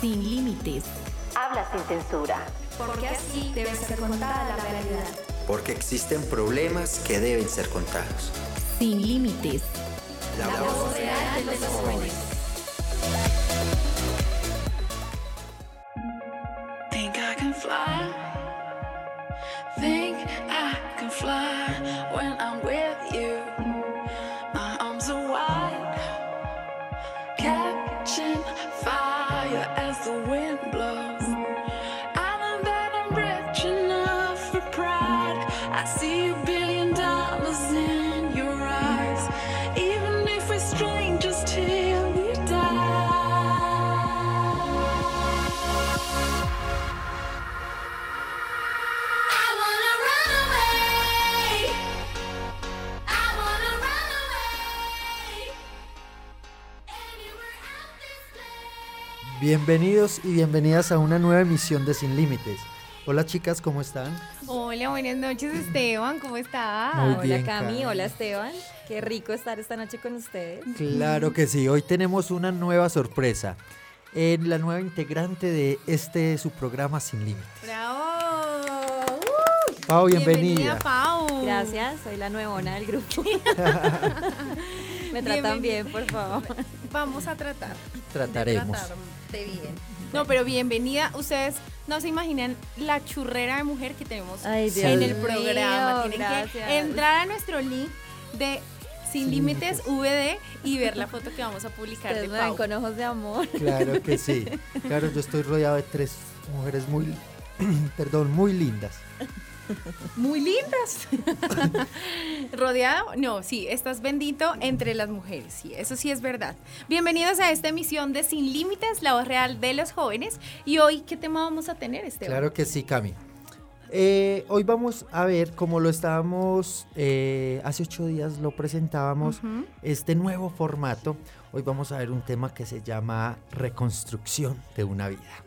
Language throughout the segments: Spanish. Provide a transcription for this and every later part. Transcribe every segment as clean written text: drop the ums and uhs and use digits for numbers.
Sin límites. Habla sin censura. Porque así debe ser contada la realidad. Porque existen problemas que deben ser contados. Sin límites. La voz real de los jóvenes. Think I can fly. Think I can fly when I'm with you. My arms are wide, catching fire as the wind blows. I know that I'm rich enough for pride. I see $1 billion in your eyes, even if we're strangers till we die. Bienvenidos y bienvenidas a una nueva emisión de Sin Límites. Hola chicas, ¿cómo están? Hola, buenas noches Esteban, ¿cómo estás? Muy bien, Hola Cami, Cami. hola Esteban. Qué rico estar esta noche con ustedes. Claro que sí, hoy tenemos una nueva sorpresa. La nueva integrante de su programa Sin Límites. ¡Bravo! Pau, bienvenida. Pau. Gracias, soy la nuevona del grupo. Me tratan bien, por favor. Vamos a tratar. Trataremos. De tratarte bien. No, pero bienvenida. Ustedes no se imaginan la churrera de mujer que tenemos Ay, Dios en el mío, programa. Tienen gracias. que entrar a nuestro link de Sin Límites VD y ver la foto que vamos a publicar Ustedes de me ven Pau. con ojos de amor. Claro que sí. Claro, yo estoy rodeado de 3 mujeres muy, muy lindas. Muy lindas. Rodeado, no, sí, estás bendito entre las mujeres, sí, eso sí es verdad. Bienvenidos a esta emisión de Sin Límites, la voz real de los jóvenes. Y hoy, ¿qué tema vamos a tener, Esteban? Claro que sí, Cami. Hoy vamos a ver, como lo estábamos, hace 8 días lo presentábamos, este nuevo formato. Hoy vamos a ver un tema que se llama reconstrucción de una vida.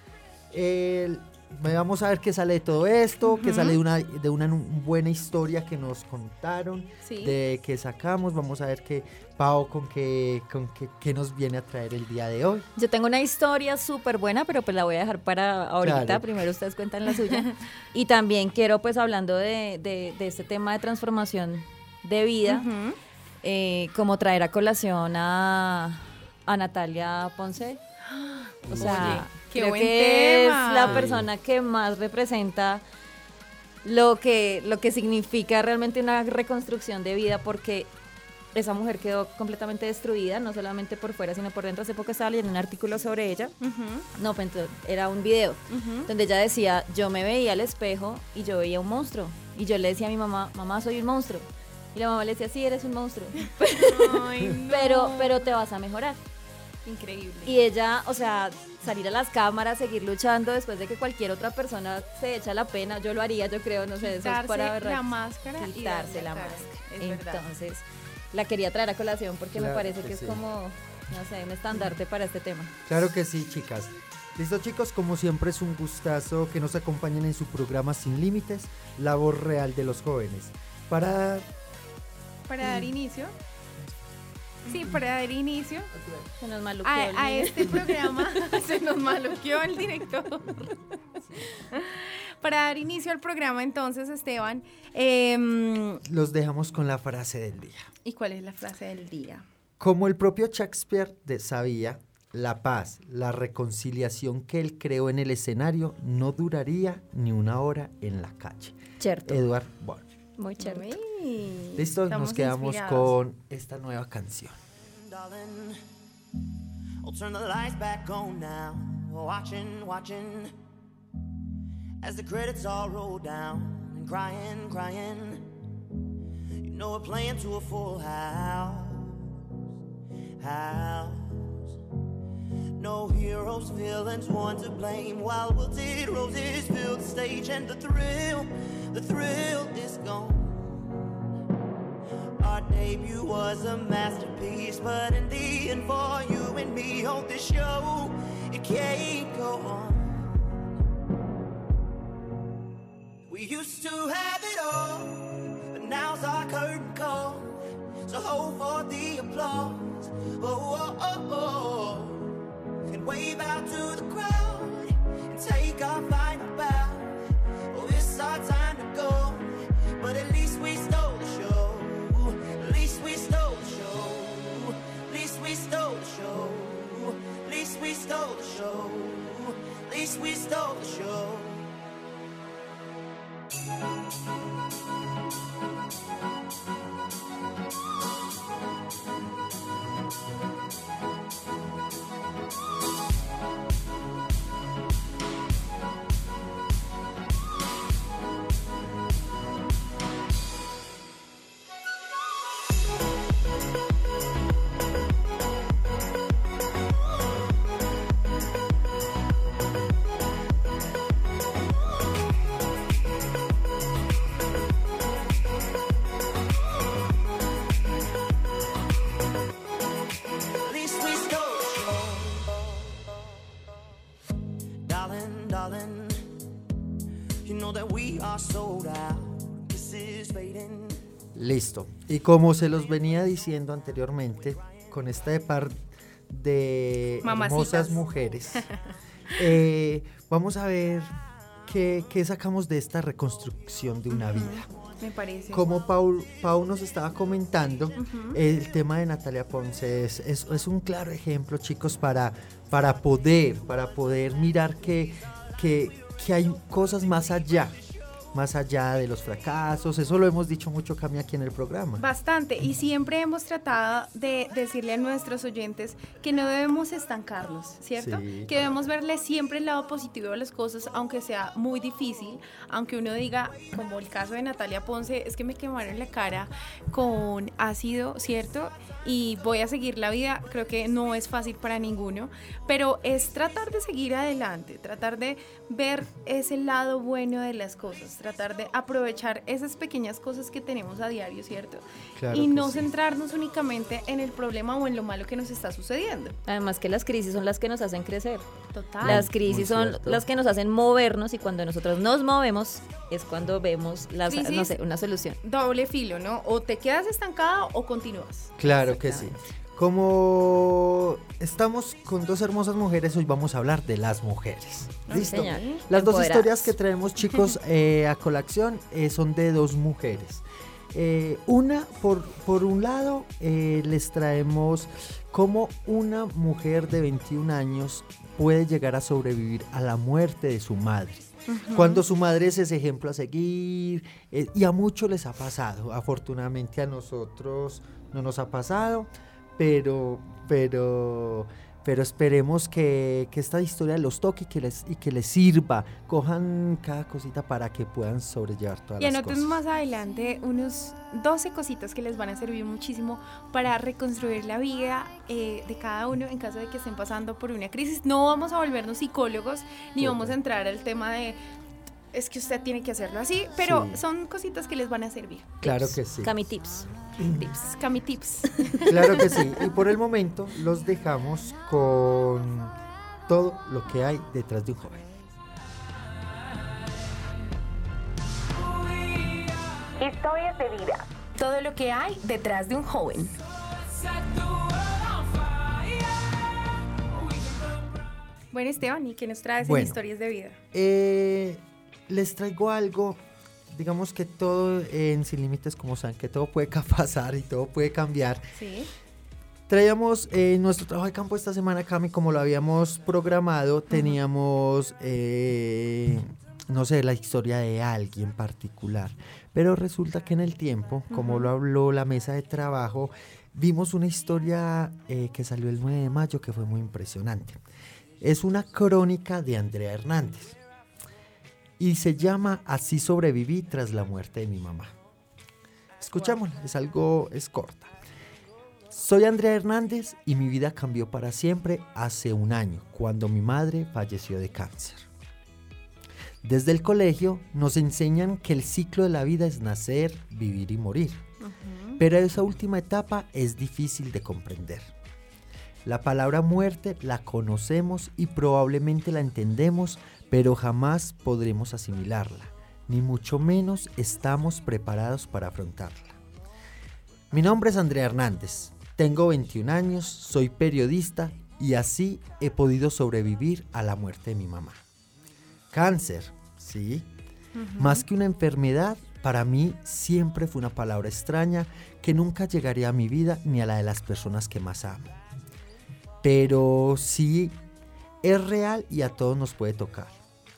Vamos a ver qué sale de todo esto, qué sale de una buena historia que nos contaron, Sí. de qué sacamos. Vamos a ver qué Pau con qué nos viene a traer el día de hoy. Yo tengo una historia súper buena, pero pues la voy a dejar para ahorita. Claro. Primero ustedes cuentan la suya. Y también quiero, pues hablando de este tema de transformación de vida, como traer a colación a Natalia Ponce. O sea, qué creo buen que tema. es la persona que más representa lo que significa realmente una reconstrucción de vida, porque esa mujer quedó completamente destruida, no solamente por fuera, sino por dentro. Hace poco estaba leyendo un artículo sobre ella. No, pues, era un video donde ella decía, yo me veía al espejo y yo veía un monstruo. Y yo le decía a mi mamá, mamá, soy un monstruo. Y la mamá le decía, sí, eres un monstruo. Ay, no. pero te vas a mejorar. Increíble. Y ella, o sea, salir a las cámaras, seguir luchando después de que cualquier otra persona se echa la pena. Yo lo haría, yo creo, no sé, eso es para Quitarse la máscara y quitarse darle la cara. máscara. Es verdad. Entonces, la quería traer a colación porque Claro me parece que que sí. es como, no sé, un estandarte para este tema. Claro que sí, chicas. Listo, chicos, como siempre es un gustazo que nos acompañen en su programa Sin Límites, la voz real de los jóvenes. Para Dar inicio. Sí, para dar inicio Se nos maluqueó a el- este programa. Se nos maluqueó el director. Para dar inicio al programa, entonces, Esteban, los dejamos con la frase del día. ¿y cuál es la frase del día? Como el propio Shakespeare sabía, la paz, la reconciliación que él creó en el escenario no duraría ni una hora en la calle. Cierto, Edward Bond. muy cierto. Uy, Listo, estamos nos quedamos inspirados. con esta nueva canción. Darling, I'll turn the lights back on now. Watching, watching, as the credits all roll down. And crying, crying, you know we're playing to a full house. No heroes, villains, one to blame. While wilted roses fill the stage, and the thrill is gone. Our debut was a masterpiece, but in the end, for you and me on this show, it can't go on. We used to have it all, but now's our curtain call. So hold for the applause. Oh, oh, oh, oh. And wave out to the stole the show. Listo. Y como se los venía diciendo anteriormente, con este par de hermosas mujeres, vamos a ver qué sacamos de esta reconstrucción de una vida. Me parece. Como Pau nos estaba comentando, el tema de Natalia Ponce es un claro ejemplo, chicos, para poder mirar que hay cosas más allá de los fracasos. Eso lo hemos dicho mucho, Cami, aquí en el programa. Bastante, y siempre hemos tratado de decirle a nuestros oyentes que no debemos estancarnos, ¿cierto? Sí, que debemos verle siempre el lado positivo de las cosas, aunque sea muy difícil, aunque uno diga, como el caso de Natalia Ponce, es que me quemaron la cara con ácido, ¿cierto? Y voy a seguir la vida. Creo que no es fácil para ninguno, pero es tratar de seguir adelante, tratar de ver ese lado bueno de las cosas, tratar de aprovechar esas pequeñas cosas que tenemos a diario, ¿cierto? Claro, y no sí. centrarnos únicamente en el problema o en lo malo que nos está sucediendo. Además que las crisis son las que nos hacen crecer. Total. Las crisis son cierto. las que nos hacen movernos, y cuando nosotros nos movemos es cuando vemos Crisis, una solución. Doble filo, ¿no? O te quedas estancado o continúas. Claro que sí. Como estamos con dos hermosas mujeres, hoy vamos a hablar de las mujeres. Sí, ¿Listo? señor. Las dos Empoderadas. historias que traemos, chicos, a colación son de dos mujeres. Una, por un lado, les traemos cómo una mujer de 21 años puede llegar a sobrevivir a la muerte de su madre. Cuando su madre es ese ejemplo a seguir, y a muchos les ha pasado. Afortunadamente a nosotros no nos ha pasado, pero esperemos que esta historia los toque y que les sirva. Cojan cada cosita para que puedan sobrellevar todas Y las anoten cosas. más adelante unos 12 cositas que les van a servir muchísimo para reconstruir la vida de cada uno en caso de que estén pasando por una crisis. No vamos a volvernos psicólogos, ni vamos a entrar al tema de es que usted tiene que hacerlo así, pero Sí. son cositas que les van a servir. Claro que sí. Cami Tips. Tips, Cami Tips. Claro que sí. Y por el momento los dejamos con todo lo que hay detrás de un joven. Historias de vida. Todo lo que hay detrás de un joven. Bueno, Esteban, ¿y qué nos traes Bueno. en Historias de Vida? Les traigo algo, digamos que todo en Sin Límites, como saben, que todo puede pasar y todo puede cambiar. Sí. Traíamos nuestro trabajo de campo esta semana, Cami, como lo habíamos programado, teníamos, no sé, la historia de alguien particular, pero resulta que en el tiempo, como lo habló la mesa de trabajo, vimos una historia que salió el 9 de mayo que fue muy impresionante. Es una crónica de Andrea Hernández y se llama Así sobreviví tras la muerte de mi mamá. Escuchémosla, es corta. Soy Andrea Hernández y mi vida cambió para siempre hace un año, cuando mi madre falleció de cáncer. Desde el colegio nos enseñan que el ciclo de la vida es nacer, vivir y morir. Pero esa última etapa es difícil de comprender. La palabra muerte la conocemos y probablemente la entendemos, pero jamás podremos asimilarla, ni mucho menos estamos preparados para afrontarla. Mi nombre es Andrea Hernández, tengo 21 años, soy periodista y así he podido sobrevivir a la muerte de mi mamá. Cáncer, sí, más que una enfermedad, para mí siempre fue una palabra extraña que nunca llegaría a mi vida ni a la de las personas que más amo. Pero sí, es real y a todos nos puede tocar.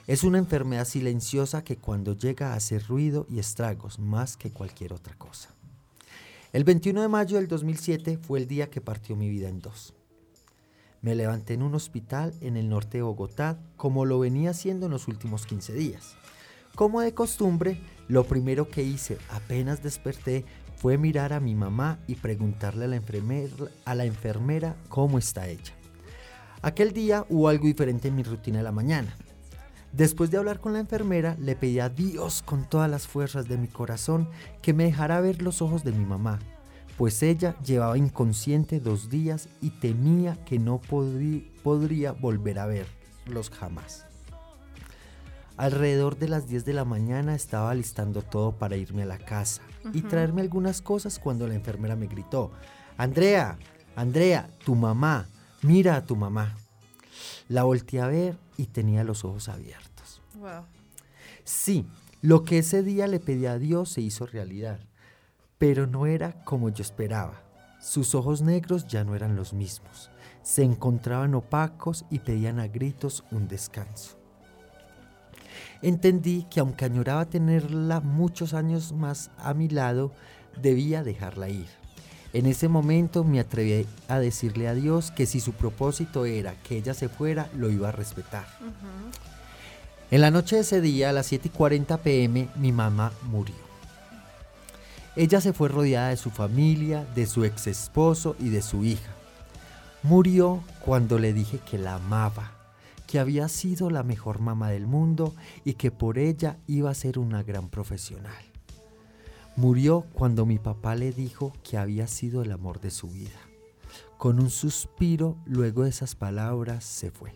Es una enfermedad silenciosa que cuando llega hace ruido y estragos más que cualquier otra cosa. El 21 de mayo del 2007 fue el día que partió mi vida en dos. Me levanté en un hospital en el norte de Bogotá, como lo venía haciendo en los últimos 15 días. Como de costumbre, lo primero que hice apenas desperté fue mirar a mi mamá y preguntarle a la enfermera cómo está ella. Aquel día hubo algo diferente en mi rutina de la mañana. Después de hablar con la enfermera, le pedí a Dios con todas las fuerzas de mi corazón que me dejara ver los ojos de mi mamá, pues ella llevaba inconsciente 2 días y temía que no podría volver a verlos jamás. Alrededor de las 10 de la mañana estaba listando todo para irme a la casa y traerme algunas cosas cuando la enfermera me gritó: Andrea, tu mamá, mira a tu mamá. La volteé a ver y tenía los ojos abiertos. Wow. Sí, lo que ese día le pedí a Dios se hizo realidad, pero no era como yo esperaba. Sus ojos negros ya no eran los mismos, se encontraban opacos y pedían a gritos un descanso. Entendí que aunque añoraba tenerla muchos años más a mi lado, debía dejarla ir. En ese momento me atreví a decirle a Dios que si su propósito era que ella se fuera, lo iba a respetar. En la noche de ese día, a las 7:40 p.m., mi mamá murió. Ella se fue rodeada de su familia, de su ex esposo y de su hija. Murió cuando le dije que la amaba, que había sido la mejor mamá del mundo y que por ella iba a ser una gran profesional. Murió cuando mi papá le dijo que había sido el amor de su vida. Con un suspiro, luego de esas palabras, se fue.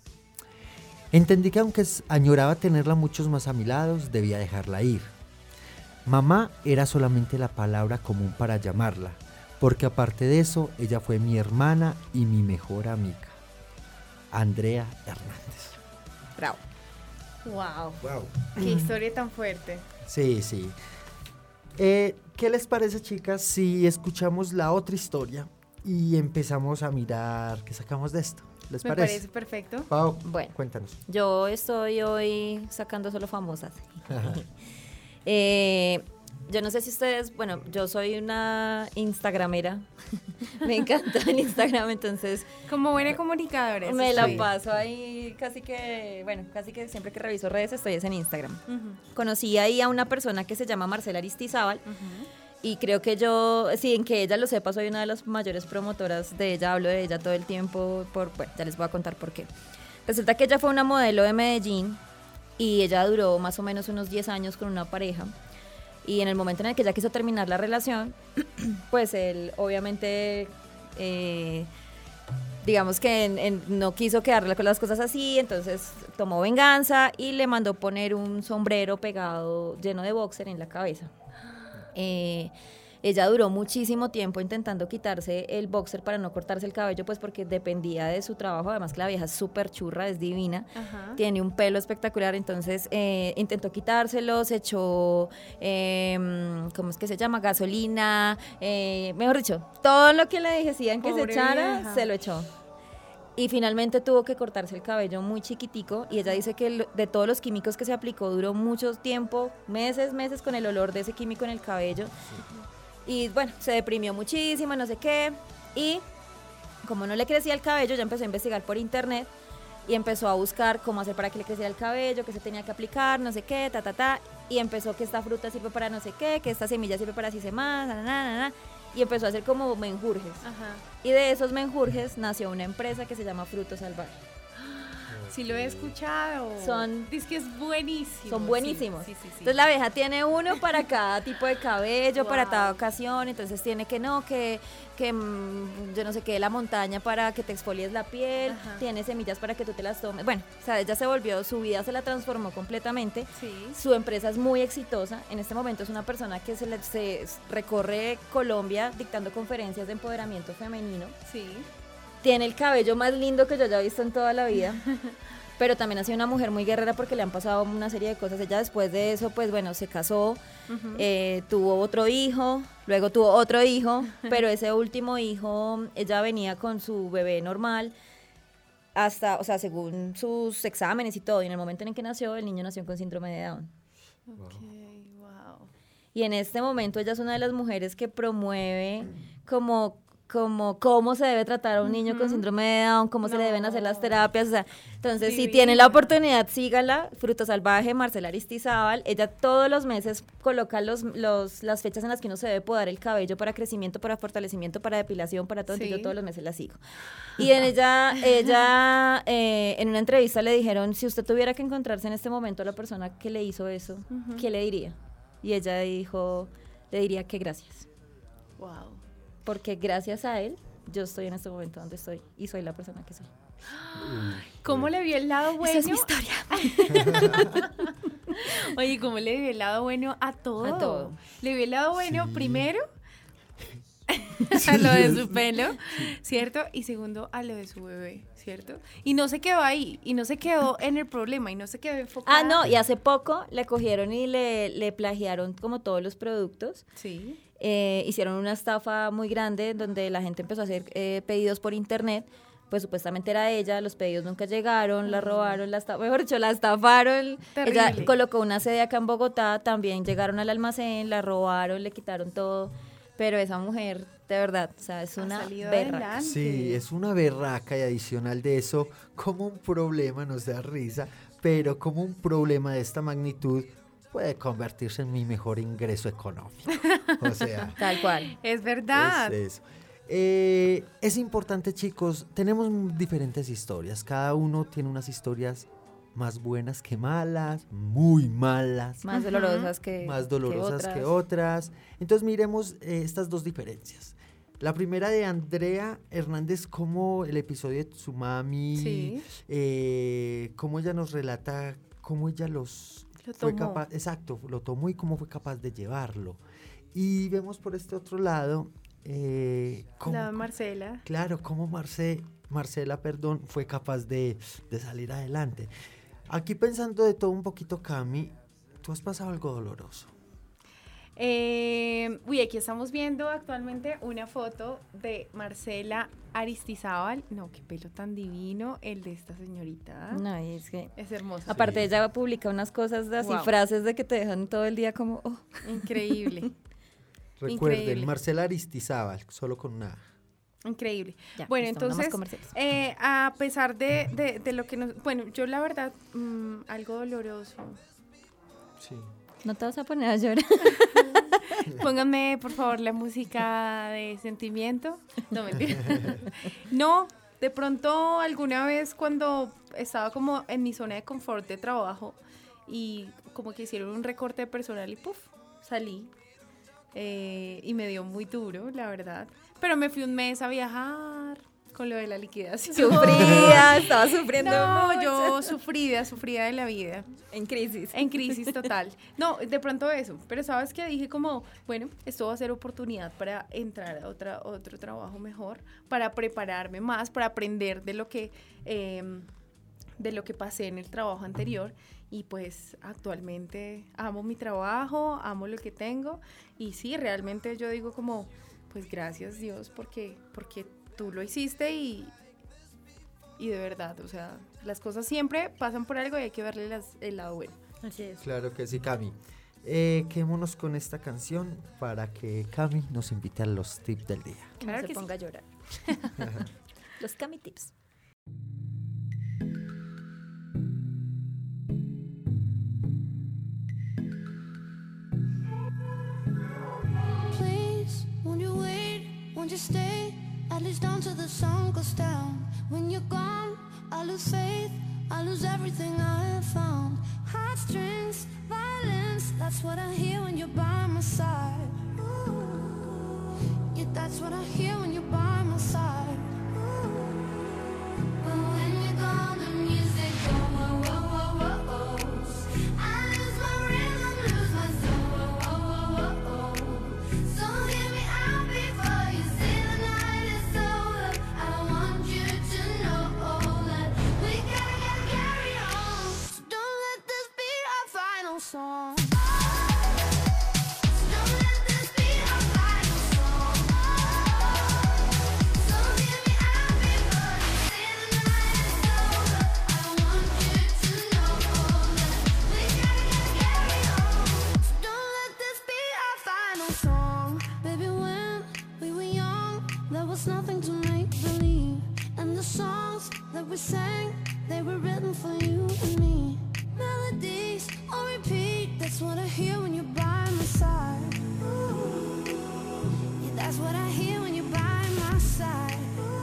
Entendí que aunque añoraba tenerla muchos más a mi lado, debía dejarla ir. Mamá era solamente la palabra común para llamarla, porque aparte de eso, ella fue mi hermana y mi mejor amiga, Andrea Hernández. Bravo. Wow. Wow. Qué historia tan fuerte. Sí, sí. ¿Qué les parece, chicas, si escuchamos la otra historia y empezamos a mirar qué sacamos de esto? ¿Les Me parece? parece perfecto. Pau, Bueno. cuéntanos. Yo estoy hoy sacando solo famosas. Yo no sé si ustedes, bueno, yo soy una instagramera. Me encanta el Instagram, entonces Como buena comunicadora. eso me la sí. paso ahí casi que siempre que reviso redes estoy es en Instagram. Ujú, Conocí ahí a una persona que se llama Marcela Aristizábal ujú. y creo que yo, sin que ella lo sepa, soy una de las mayores promotoras de ella, hablo de ella todo el tiempo, bueno, ya les voy a contar por qué. Resulta que ella fue una modelo de Medellín y ella duró más o menos unos 10 años con una pareja. Y en el momento en el que ella quiso terminar la relación, pues él obviamente, digamos que no quiso quedarle con las cosas así, entonces tomó venganza y le mandó poner un sombrero pegado lleno de boxer en la cabeza. Ella duró muchísimo tiempo intentando quitarse el boxer para no cortarse el cabello, pues porque dependía de su trabajo, además que la vieja es súper churra, es divina, Ajá. tiene un pelo espectacular, entonces intentó quitárselo, se echó, ¿cómo es que se llama? Gasolina, mejor dicho, todo lo que le decían que se Pobre echara, vieja. se lo echó. Y finalmente tuvo que cortarse el cabello muy chiquitico y ella dice que de todos los químicos que se aplicó duró mucho tiempo, meses con el olor de ese químico en el cabello. Y bueno, se deprimió muchísimo, no sé qué. Y como no le crecía el cabello, ya empezó a investigar por internet y empezó a buscar cómo hacer para que le creciera el cabello, qué se tenía que aplicar, no sé qué, y empezó que esta fruta sirve para no sé qué, que esta semilla sirve para así se más, y empezó a hacer como menjurjes. Ajá. Y de esos menjurjes nació una empresa que se llama Fruto Salvaje. Sí lo he escuchado. Dice que es buenísimo. Son buenísimos. Sí, sí, sí, sí. Entonces la abeja tiene uno para cada tipo de cabello, para Wow. cada ocasión. Entonces tiene que yo no sé qué, la montaña para que te exfolies la piel. Ajá. Tiene semillas para que tú te las tomes. Bueno, o sea, ella su vida se la transformó completamente. Sí. Su empresa es muy exitosa. En este momento es una persona que se recorre Colombia dictando conferencias de empoderamiento femenino. Sí. Tiene el cabello más lindo que yo haya visto en toda la vida. Pero también ha sido una mujer muy guerrera porque le han pasado una serie de cosas. Ella después de eso, pues bueno, se casó, tuvo otro hijo, luego tuvo otro hijo, pero ese último hijo, ella venía con su bebé normal hasta, o sea, según sus exámenes y todo, y en el momento en el que nació, el niño nació con síndrome de Down. Okay, wow. Y en este momento ella es una de las mujeres que promueve como cómo se debe tratar a un niño con síndrome de Down, cómo se le deben hacer las terapias, o sea, entonces Divina. si tienen la oportunidad, sígala, Fruto Salvaje, Marcela Aristizábal, ella todos los meses coloca las fechas en las que uno se debe podar el cabello para crecimiento, para fortalecimiento, para depilación, para todo, entonces yo todos los meses la sigo. Y en ella en una entrevista le dijeron, si usted tuviera que encontrarse en este momento a la persona que le hizo eso, ¿qué le diría? Y ella dijo, le diría que gracias. Wow. Porque gracias a él, yo estoy en este momento donde estoy y soy la persona que soy. ¿Cómo le vio el lado bueno? Esa es mi historia. Oye, ¿cómo le vio el lado bueno a todo? A todo. Le vio el lado bueno primero a lo de su pelo, ¿cierto? Y segundo, a lo de su bebé, ¿cierto? Y no se quedó ahí, y no se quedó en el problema, y no se quedó enfocada. Ah, no, y hace poco le cogieron y le plagiaron como todos los productos. Sí. Hicieron una estafa muy grande donde la gente empezó a hacer pedidos por internet, pues supuestamente era ella, los pedidos nunca llegaron, la robaron, mejor dicho, la estafaron. Terrible. Ella colocó una sede acá en Bogotá, también llegaron al almacén, la robaron, le quitaron todo, pero esa mujer, de verdad, o sea, es una berraca. Sí, es una berraca, y adicional de eso, como un problema, nos da risa, pero como un problema de esta magnitud puede convertirse en mi mejor ingreso económico. O sea, tal cual. Es verdad. Es importante, chicos, tenemos diferentes historias, cada uno tiene unas historias más buenas que malas, muy malas, más dolorosas que otras. Entonces miremos estas dos diferencias. La primera de Andrea Hernández, como el episodio de Tsumami, sí. Cómo ella nos relata cómo ella fue capaz, exacto, lo tomó y cómo fue capaz de llevarlo. Y vemos por este otro lado la de Marcela. Claro, cómo Marcela, fue capaz de salir adelante. Aquí pensando de todo un poquito, Cami, ¿tú has pasado algo doloroso? Aquí estamos viendo actualmente una foto de Marcela Aristizábal. No, qué pelo tan divino el de esta señorita. No, y es que es hermoso. Aparte ella publica unas cosas así, frases de que te dejan todo el día como, oh. Increíble. Recuerden, Increíble. Marcela Aristizábal, solo con una. Increíble. Ya, bueno, listo, entonces, a pesar de lo que nos... Bueno, yo la verdad, algo doloroso. Sí. No te vas a poner a llorar. Pónganme, por favor, la música de sentimiento. No, mentira. No, de pronto alguna vez cuando estaba como en mi zona de confort de trabajo y como que hicieron un recorte de personal y ¡puf! Salí. Y me dio muy duro, la verdad. Pero me fui un mes a viajar con lo de la liquidación. Estaba sufriendo No, mucho. yo sufrida de la vida. En crisis. En crisis total. No, de pronto eso. Pero ¿sabes qué? Dije como, bueno, esto va a ser oportunidad para entrar a otro trabajo mejor, para prepararme más, para aprender de lo que pasé en el trabajo anterior. Y pues actualmente amo mi trabajo, amo lo que tengo. Y sí, realmente yo digo como, pues gracias Dios porque tú lo hiciste y de verdad, o sea, las cosas siempre pasan por algo y hay que verle el lado bueno. Así es. Claro que sí, Cami. Quedémonos con esta canción para que Cami nos invite a los tips del día. Claro, Claro que que ponga a llorar. Los Cami Tips. Please, won't you wait, won't you stay, at least until the sun goes down. When you're gone, I lose faith, I lose everything I have found. Heartstrings, violence, that's what I hear when you're by my side. Yeah, that's what I hear when you're by my side. But when you're gone, the music go, whoa, whoa, whoa, whoa, whoa. I lose my rhythm, lose my soul, whoa, whoa, whoa, whoa, whoa. So hear me out before you say the night is over. I want you to know that we gotta carry on. So don't let this be our final song. So don't let this be our final song. So nothing to make believe. And the songs that we sang, they were written for you and me. Melodies on repeat, that's what I hear when you're by my side. Yeah, that's what I hear when you're by my side.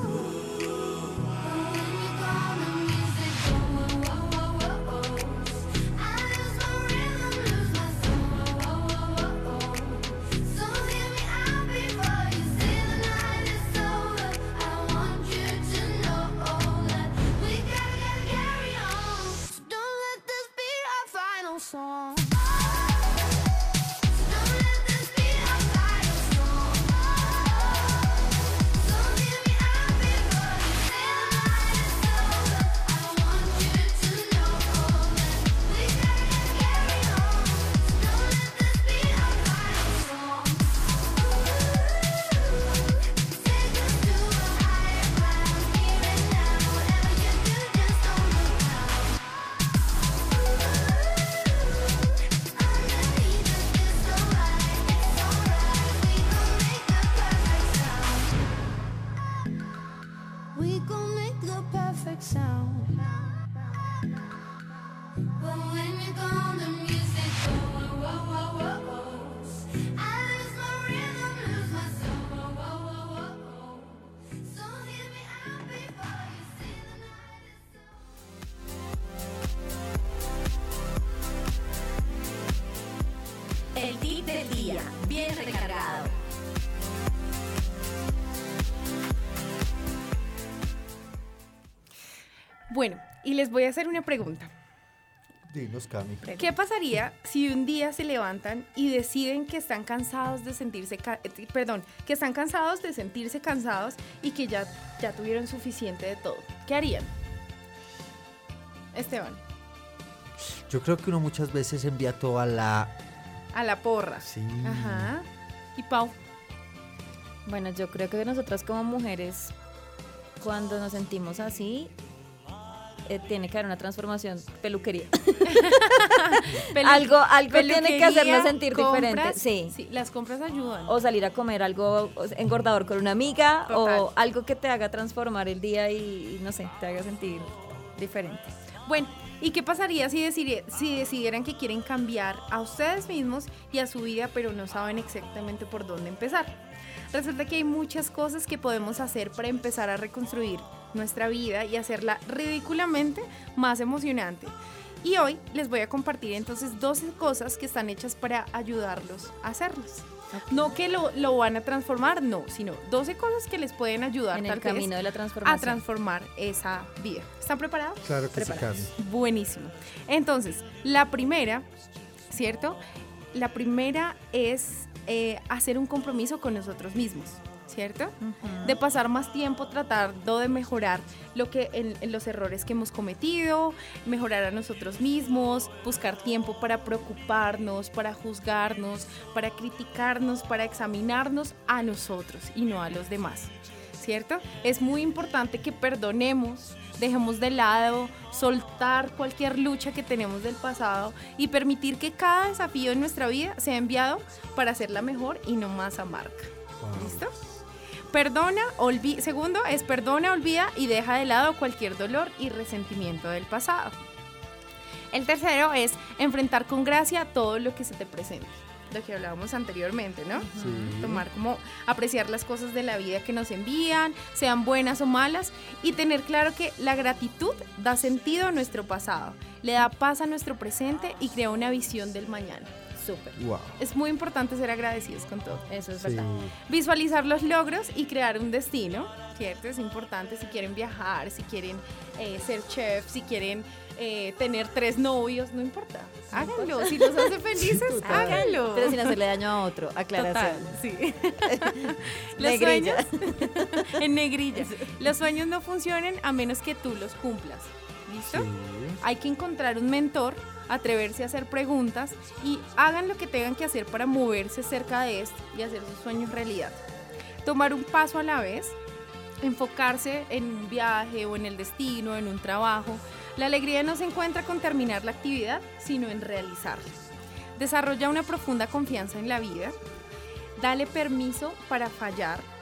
Song. We gon' make the perfect sound. But when you're gone, the music goes. Whoa, whoa, whoa, whoa. I lose my rhythm, lose my soul. Whoa, whoa, whoa, whoa. So hear me out before you see the night is over. El tip del día, bien recargado. Bueno, y les voy a hacer una pregunta. Dinos, Cami. ¿Qué pasaría si un día se levantan y deciden que están cansados de sentirse, que están cansados de sentirse cansados y que ya tuvieron suficiente de todo? ¿Qué harían? Esteban. Yo creo que uno muchas veces envía todo a la porra. Sí. Ajá. ¿Y Pau? Bueno, yo creo que nosotras como mujeres, cuando nos sentimos así, tiene que haber una transformación, peluquería. Algo tiene que hacernos sentir diferente. Sí, las compras ayudan. O salir a comer algo engordador con una amiga. Total. O algo que te haga transformar el día y no sé, te haga sentir diferente. Bueno, ¿y qué pasaría si decidieran que quieren cambiar a ustedes mismos y a su vida, pero no saben exactamente por dónde empezar? Resulta que hay muchas cosas que podemos hacer para empezar a reconstruir nuestra vida y hacerla ridículamente más emocionante. Y hoy les voy a compartir entonces 12 cosas que están hechas para ayudarlos a hacerlos. Okay. No que lo van a transformar, no, sino 12 cosas que les pueden ayudar en tal el camino de la transformación, a transformar esa vida. ¿Están preparados? Claro que sí, Carmen. Buenísimo. Entonces, la primera, ¿cierto? La primera es hacer un compromiso con nosotros mismos, ¿cierto? Uh-huh. De pasar más tiempo tratando de mejorar en los errores que hemos cometido, mejorar a nosotros mismos, buscar tiempo para preocuparnos, para juzgarnos, para criticarnos, para examinarnos a nosotros y no a los demás, ¿cierto? Es muy importante que perdonemos, dejemos de lado, soltar cualquier lucha que tenemos del pasado y permitir que cada desafío en nuestra vida sea enviado para hacerla mejor y no más amarga. Wow. ¿Listo? Segundo es perdona, olvida y deja de lado cualquier dolor y resentimiento del pasado. El tercero es enfrentar con gracia todo lo que se te presente. Lo que hablábamos anteriormente, ¿no? Sí. Tomar como apreciar las cosas de la vida que nos envían, sean buenas o malas, y tener claro que la gratitud da sentido a nuestro pasado, le da paz a nuestro presente y crea una visión del mañana. Súper. Wow. Es muy importante ser agradecidos con todo. Eso es verdad. Visualizar los logros y crear un destino, ¿cierto? Es importante si quieren viajar, si quieren ser chef, si quieren tener 3 novios, no importa. Háganlo. Si los hace felices, háganlo. Pero sin hacerle daño a otro. Aclaración. Total, sí. Los sueños, en negrilla. Los sueños no funcionan a menos que tú los cumplas. ¿Listo? Sí. Hay que encontrar un mentor, atreverse a hacer preguntas y hagan lo que tengan que hacer para moverse cerca de esto y hacer sus sueños realidad. Tomar un paso a la vez, enfocarse en un viaje o en el destino, en un trabajo. La alegría no se encuentra con terminar la actividad, sino en realizarla. Desarrolla una profunda confianza en la vida. Dale permiso para fallar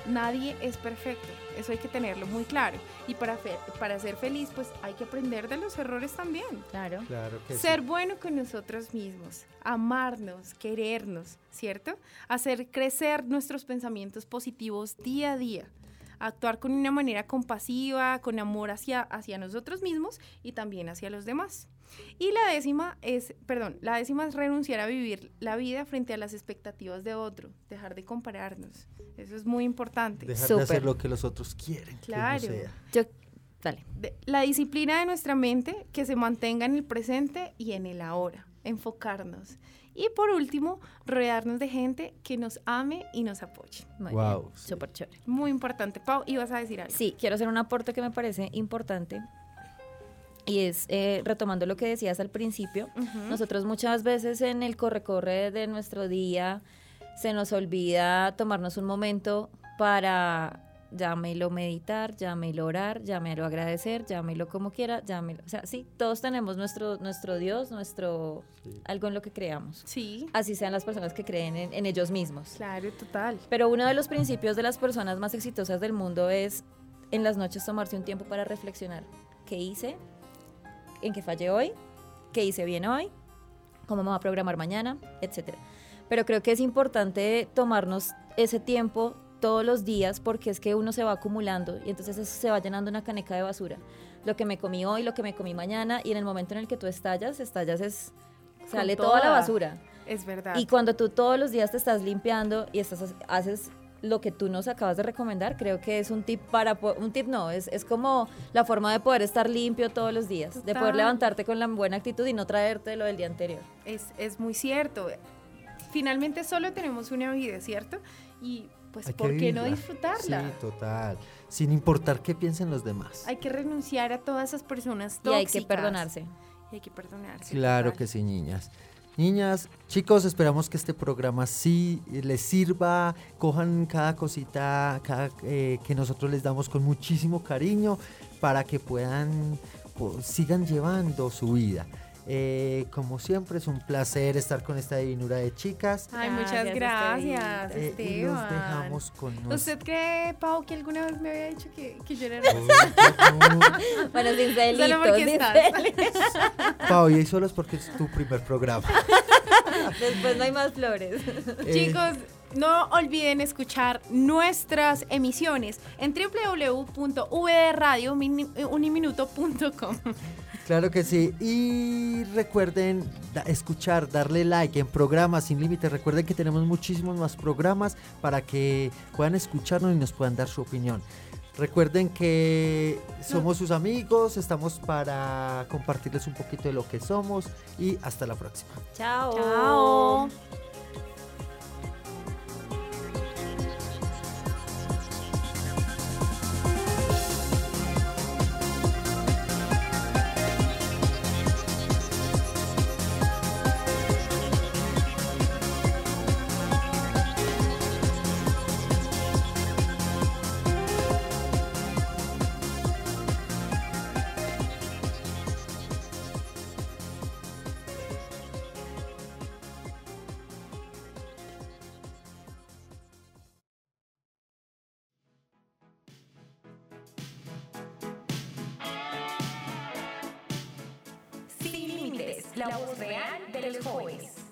nadie es perfecto, eso hay que tenerlo muy claro. Y para ser feliz, pues hay que aprender de los errores también. Claro. Claro que Ser sí. bueno con nosotros mismos, amarnos, querernos, ¿cierto? Hacer crecer nuestros pensamientos positivos día a día. Actuar con una manera compasiva, con amor hacia nosotros mismos y también hacia los demás. Y la décima es renunciar a vivir la vida frente a las expectativas de otro, dejar de compararnos. Eso es muy importante. Dejar Súper. de hacer lo que los otros quieren Claro. que uno sea. Dale. La disciplina de nuestra mente que se mantenga en el presente y en el ahora, enfocarnos. Y por último, rodearnos de gente que nos ame y nos apoye. Muy Wow, bien. sí. Súper chévere. Muy importante. Pau, ¿ibas a decir algo? Sí, quiero hacer un aporte que me parece importante y es retomando lo que decías al principio. Nosotros muchas veces en el corre-corre de nuestro día se nos olvida tomarnos un momento para, llámelo meditar, llámelo orar, llámelo agradecer, llámelo como quiera, llámelo, o sea, sí, todos tenemos nuestro Dios, algo en lo que creamos. Sí, Así sean las personas que creen en ellos mismos. claro, total. Pero uno de los principios de las personas más exitosas del mundo es en las noches tomarse un tiempo para reflexionar. ¿Qué hice? ¿En qué fallé hoy? ¿Qué hice bien hoy? ¿Cómo me voy a programar mañana? Etcétera. Pero creo que es importante tomarnos ese tiempo todos los días porque es que uno se va acumulando y entonces eso se va llenando una caneca de basura. Lo que me comí hoy, lo que me comí mañana y en el momento en el que tú estallas sale toda la basura. Es verdad. Y cuando tú todos los días te estás limpiando y haces lo que tú nos acabas de recomendar, creo que es un tip es como la forma de poder estar limpio todos los días, de poder Total. levantarte con la buena actitud y no traerte lo del día anterior. Es muy cierto. Finalmente solo tenemos una vida, ¿cierto? Y pues, Hay que ¿por qué no vivirla. disfrutarla? Sí, total. Sin importar qué piensen los demás. Hay que renunciar a todas esas personas Y tóxicas. hay que perdonarse. Y hay que perdonarse. Claro total. que sí, niñas. Niñas, chicos, esperamos que este programa sí les sirva, cojan cada cosita que nosotros les damos con muchísimo cariño para que sigan llevando su vida. Como siempre, es un placer estar con esta divinura de chicas. Ay, muchas gracias, Y Esteban. los dejamos con ¿Usted cree, Pau, que alguna vez me había dicho que yo era Bueno, sin celitos, Solo porque sin estás. celitos. Pau, y solo es porque es tu primer programa. Después no hay más flores. Chicos, no olviden escuchar nuestras emisiones en www.vdradio.uniminuto.com. Claro que sí. Y recuerden darle like en Programas Sin Límites. Recuerden que tenemos muchísimos más programas para que puedan escucharnos y nos puedan dar su opinión. Recuerden que somos sus amigos, estamos para compartirles un poquito de lo que somos y hasta la próxima. Chao. Chao. Sin límites, la voz real de los jóvenes.